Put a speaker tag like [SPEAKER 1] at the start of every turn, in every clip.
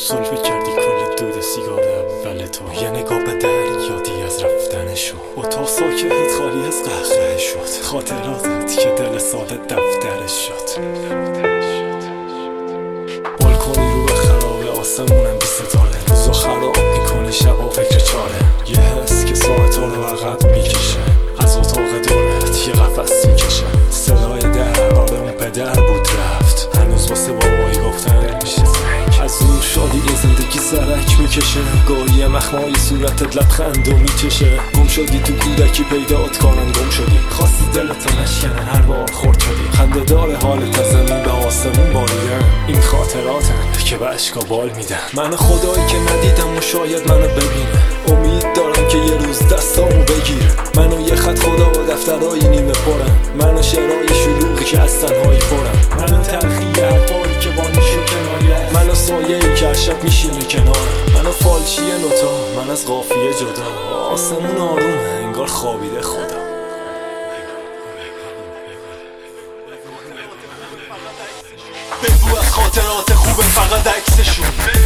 [SPEAKER 1] سلفه کردی کل دود سیگار اول تو. یه نگاه به در یادی از رفتنشو. اتاق ساکت خالی از قهقه شد. خاطراتت که دل سال دفترش شد. بالکنی رو به خراب آسمونم بی ستاره. روزا خراب میکنه شبا فکر چاره. یه حس که ساعتا رو عقب میکشه. از اتاق دولت یه قفس میکشه. صدای در اون پدر بود رفت. هنوز واسه بابایی گفتن میشه زنگ. از اون شادی زندگی سرک میکشه. گاهی مخمای صورتت لبخندو میکشه. گم شدی تو کودکی پیدات کنن گم شدی. خواستی دلت نشکنه هر بار خورد شدی. خنده داره حالت از زمین به آسمون باریدن. این خاطراتن که به عشقا بال میدن. من خدایی که ندیدم و شاید منو ببینه. امید دارم که یه روز دستامو بگیره. منو یه خط خدا و دفترهای نیمه پرم. منو شعرهای شلوغی که از تنهایی پرم. منو تلخی حرفایی که با نیش و کنایه. منو سایه‌ای که شب میشینه کنارم. منو فالشی نوتا من از قافیه جدا. آسمون آرومه انگار خوابیده خدا. بگو از خاطرات خوبه فقط عکسشون.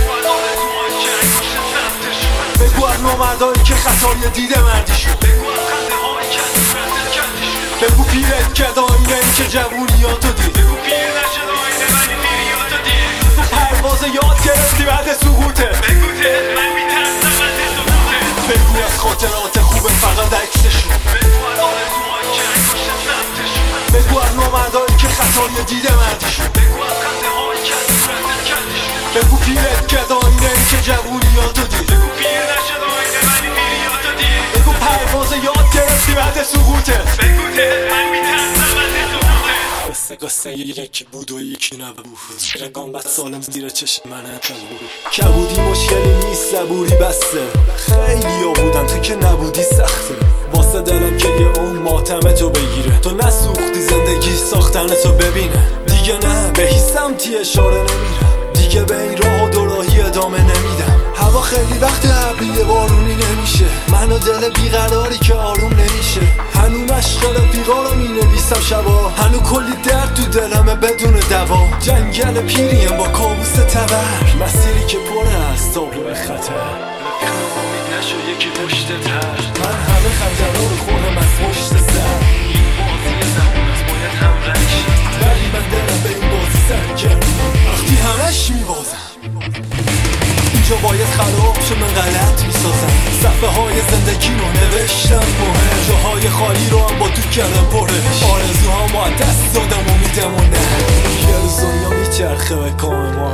[SPEAKER 1] بگو از نامردایی که خطای دیده مردیشون. بگو از خنده هایی که از صورتت کردیشون. بگو پیرت کرد آینه این که جوونیاتو دید. بگو پیر نشد آینه ولی پیریاتو دید. پرواز یاد گرفتی بعد سقوطه. بگو دلت من میترسم بعد سقوطه. بگو از خاطرات خوبه فقط عکسشون. بگو از آرزوهایی که انگشت ثبتشون. بگو از نامردایی که خطای دیده مردیشون. بگو از خنده هایی که از صورتت کردیشون. بگو پیرت کرد آینه این که جوونیاتو دید. بگو پیر نشد آینه ولی پیریاتو دید. بگو پرواز یاد گرفتی بعد سقوطه. بگو دلت من میترسم بعد سقوطه. قصه یکی بود و یکی نبود. رگان بد سالم زیر چشم من بود. کبودی مشکلی نیست صبوری بسته. خیلی ها بودن تو که نبودی سخته. واسه دلم که یه اون ماتمه تو بگیره. تو نسوختی زندگی ساختن تو ببینه. دیگه نه به هیچ سمتی اشاره نمیره. دیگه به این راه و دوراهی ادامه نمیدم. هوا خیلی وقت ابریه بارونی نمیشه. من و دل بیقراری که آروم نمیشه. هنو مشغل رفیقا رو مینویسم شبا. هنو کلی درد تو دلمه بدون دوا. جنگل پیریم با کابوس تبر. مسیری که پره از تابلو خطر. امید نشو یکی پشت تر. من همه خنجرها رو خورم از پشت سر. این بازی زمان از باید هم رنگ شد. ولی من دلم به این بازی سر کرد. وقتی همش میبازم اینجا باید خراب شد. من غلط میسازم. صفحه های زندگی رو نوشتم مهم. جاهای خالی رو هم با تو کردم پرش. آرزوها ما دست دادم امیدم و نه. یه روز دنیا میچرخه به کام ما.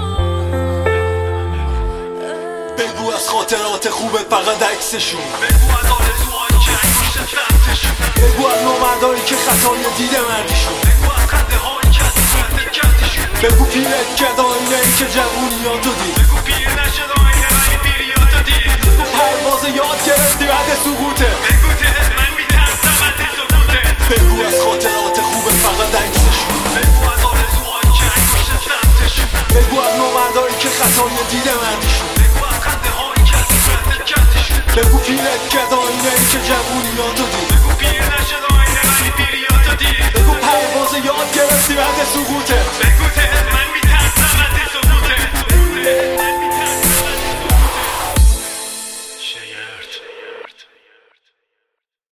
[SPEAKER 1] بگو از خاطرات خوبت فقط عکسشون. بگو از آرزوهایی که انگشت ثبتشون. بگو از نامردایی که خطای دیده مردیشون. بگو از خنده هایی که از صورتت کردیشون. بگو پیرت کرد آینه ای که جوونیاتو دید. بگو پیر نشد آینه ولی پیریاتو دید. بگو پرواز یاد گرفتی بعد سقوطه. بگو دلت من میترسم بعد سقوطه. بگو از خاطرات خوبت فقط عکسشون. بگو از آرزوهایی که انگشت ثبتشون. بگو از نامردایی که خطای دیده مردیشون. بگو پیرت کرد آینه ای که جوونیاتو دید. بگو پیر نشد آینه ولی پیریاتو دید. بگو پرواز یاد گرفتی بعد سقوطه. بگو